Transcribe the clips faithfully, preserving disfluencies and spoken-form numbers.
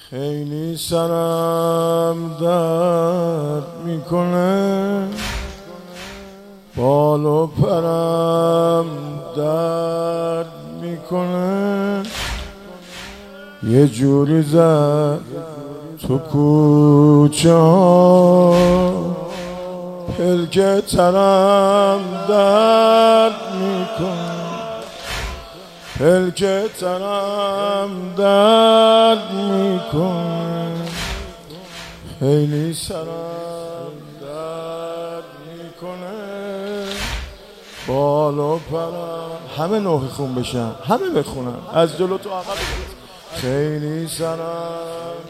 خیلی سرم درد میکنه، بال و پرم درد میکنه، یه جوری زد تو کوچه ها، پلک ترم درد میکنه، پلک ترم درد میکنه، خیلی سرم درد میکنه، بال و پرم. همه نوح خون بشن، همه بخونن از جلو تو عقب. خیلی سرم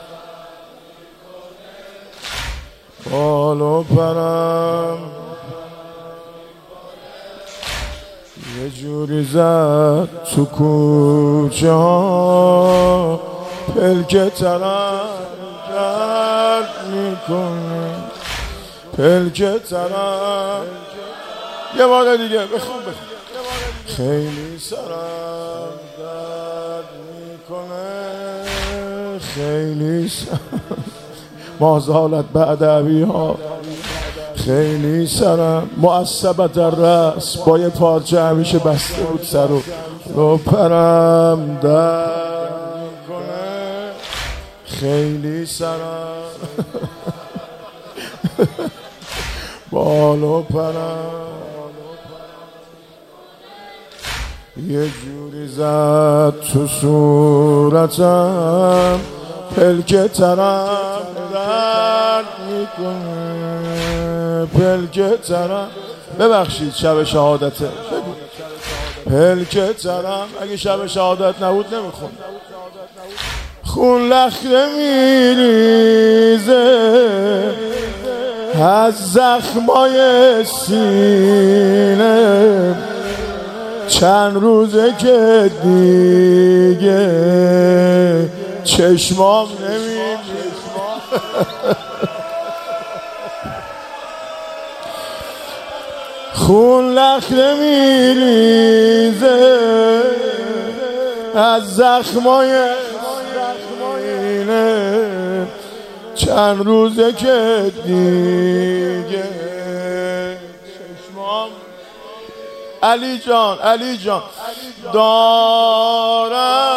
بال و پرم، یه جوری زد تو کوچه ها، پلک ترم درد میکنه، پلک ترم. یه بار دیگه بخون بخون. خیلی سرم درد میکنه، خیلی سرم ما زالت بعد ابیها، خیلی سرم معصبت الرأس، با یه پارچه همیشه بسته بود سرو رو پرم درد میکنه، خیلی سرم بال و پرم، یه جوری زد تو صورتم، پلک ترم درد میکنه، پلک ترم. ببخشید شب شهادته، پلک ترم. اگه شب شهادت نبود نمیخون. خون لخته میریزه از زخمای سینه، چند روزه که دیگه چشمام نمیبینه، خون لخته میریزه از زخمای سینه، چند روزه که دیگه چشمام. علی جان علی جان دارم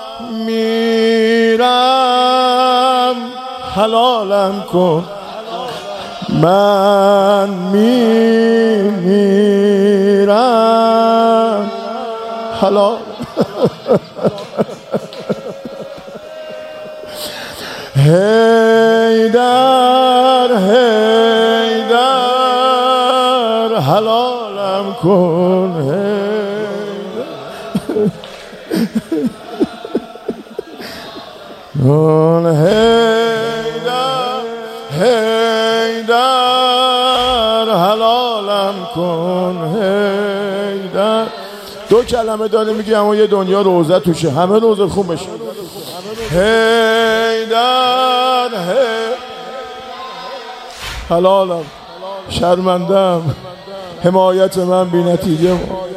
میرم، حلالم کن، من میمیرم حلال. هیدر هیدر حلالم کن، هیدر هیدر هیدر حلالم کن، هیدر. دو کلمه داره میگه اما یه دنیا روزه توشه، همه روزه خون بشه. هیدر هیدر حلالم، شرمندم، حمایت من بی نتیجه،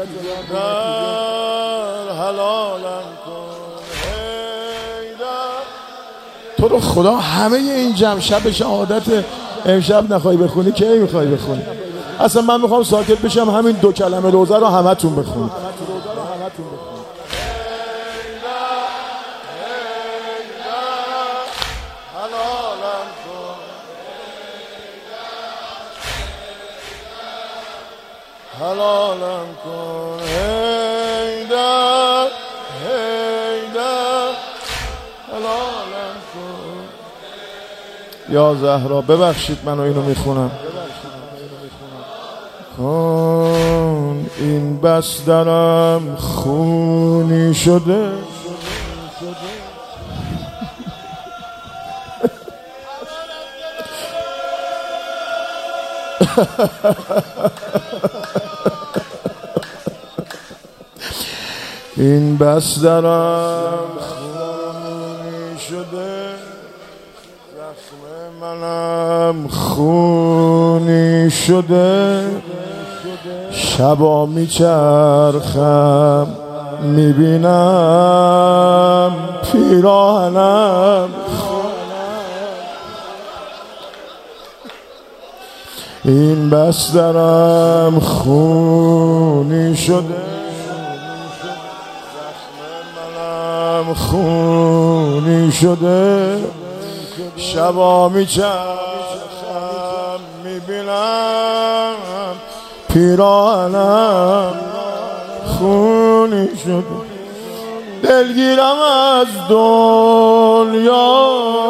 حلالم کن، هیدر. تو رو خدا همه این جمع شب شهادت امشب نخوای بخونی کی میخوای بخونی؟ اصلا من میخوام ساکت بشم، همین دو کلمه روزه رو همه تون بخونید. حلالم کن، هیدر هیدر حلالم کن. یا زهرا ببخشید منو اینو میخونم. کن این بس درم خونی شده، این بس درم خونی شده، زخم منم خونی شده، شبا میچرخم میبینم پیراهنم این بسترم خونی شده زخم منم خونی شده شبا میچرخم میبینم پیراهنم خونی شده دلگیرم از دنیا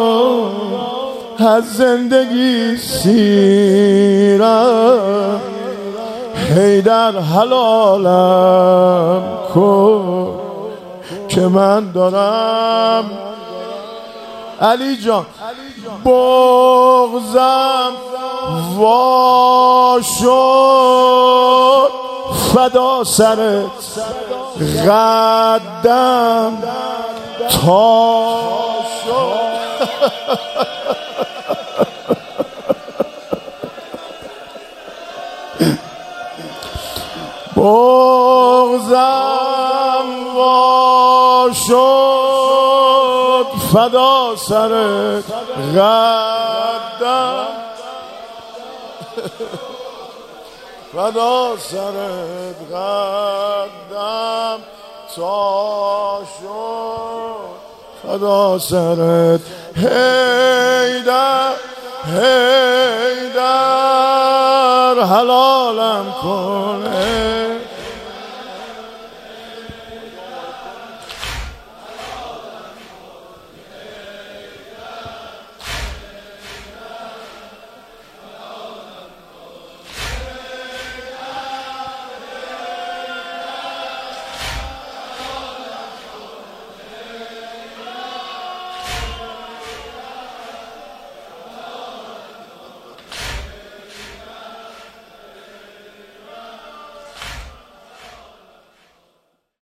از زندگی سیرم هی در حلالم کن که من دارم علی جان بغضم وا شد فدا سرت قدم تا شد بغضم وا شد فدا سرت قدم فدا سرت قدم تا شد فدا سرت حیدر حیدر حلالم کن